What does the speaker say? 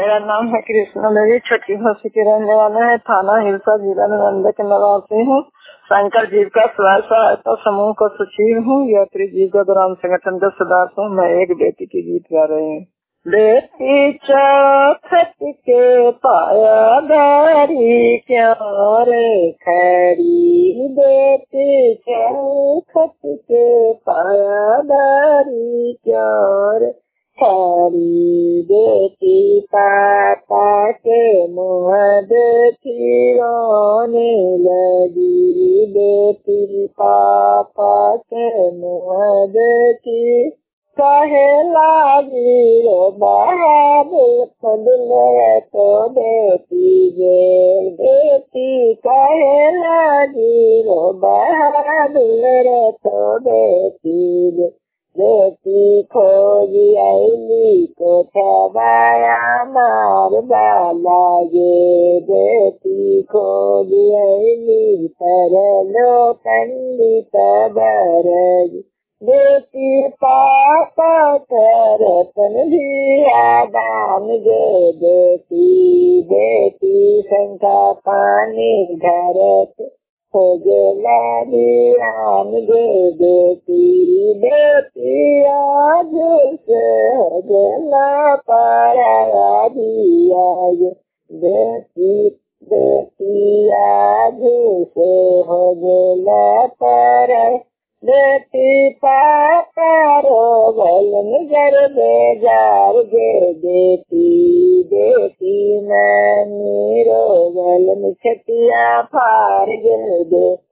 मेरा नाम है कृष्णा देवी, छोटी घोसी के रहने वाले हैं, थाना हिलसा, जिला नालंदा के निवासी हूँ। शंकर जीविका स्वयं सहायता समूह को सचिव हूँ। यात्री जीविका ग्राम संगठन का सदस्य हूँ। मैं एक बेटी की गीत गा रही हूँ। बेटी चौखट के पाया दारी क्यों रे खड़ी, बेटी चौखट के पाया दारी क्यों रे खड़ी, बेटी पापा के मुँह देखी रोने लगी, बेटी पापा के मुँह देखी कहे लागी रो बहादुर फदल तो बेटी जेल, बेटी कहे लागी रो बहादुर तो बेटी जेल, बेटी खोज आईली को छबाया मार बाला गे, बेटी खोज आईली पर लो पंडित बरज, बेटी पापा करतन दिया दान गे, बेटी बेटी शंका पानी घरत हो गला दियान गे, बेटी बेटी आज से हो गला पारा दिया गे, बेटी बेटी आज से हो गला पारा, बेटी पापा रोगल नजर बेजार गे, बेटी बेटी मैनी रोगल छटिया फार गे,